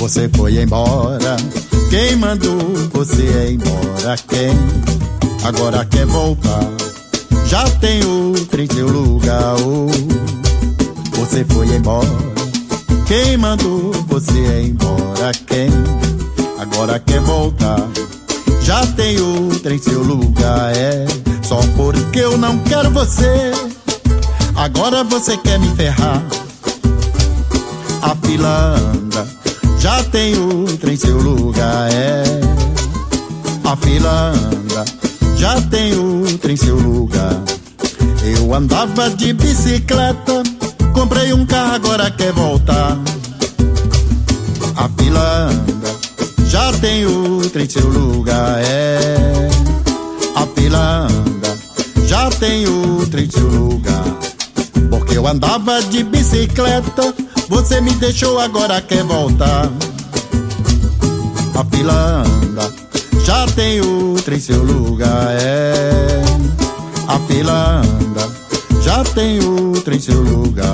Você foi embora, quem mandou você ir embora? Quem agora quer voltar? Já tem outro em seu lugar. Oh, você foi embora, quem mandou você ir embora? Quem agora quer voltar? Já tem outro em seu lugar. É só porque eu não quero você, agora você quer me ferrar. A fila anda, já tem outro em seu lugar. É, a fila anda, já tem outro em seu lugar. Eu andava de bicicleta, comprei um carro, agora quer voltar. A fila anda, já tem outro em seu lugar. É, a fila anda, já tem outro em seu lugar. Porque eu andava de bicicleta, você me deixou, agora quer voltar. A fila anda, já tem outro em seu lugar. É, a fila anda, já tem outro em seu lugar.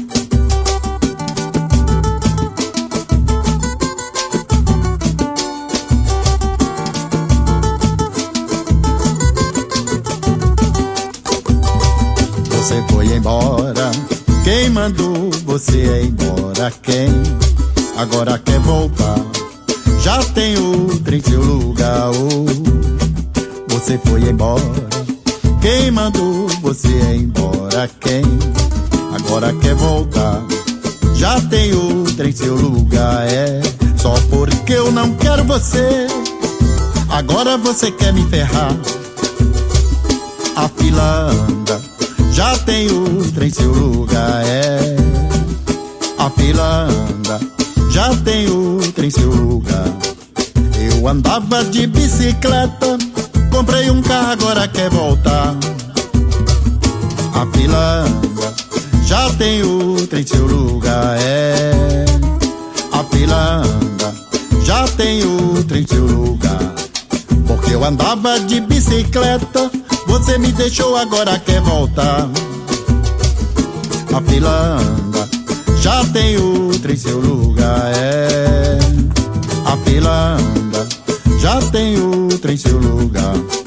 Você foi embora, quem mandou você ir embora? Quem agora quer voltar? Já tem outro em seu lugar. Oh, você foi embora, quem mandou você ir embora? Quem agora quer voltar? Já tem outro em seu lugar. É só porque eu não quero você, agora você quer me ferrar. A fila anda, já tem outro em seu lugar. É, a fila anda, já tem outro em seu lugar. Eu andava de bicicleta, comprei um carro, agora quer voltar. A fila anda, já tem outro em seu lugar. É, a fila anda, já tem outro em seu lugar. Porque eu andava de bicicleta, você me deixou, agora quer voltar. A fila anda, já tem outro em seu lugar. É, a fila anda, já tem outro em seu lugar.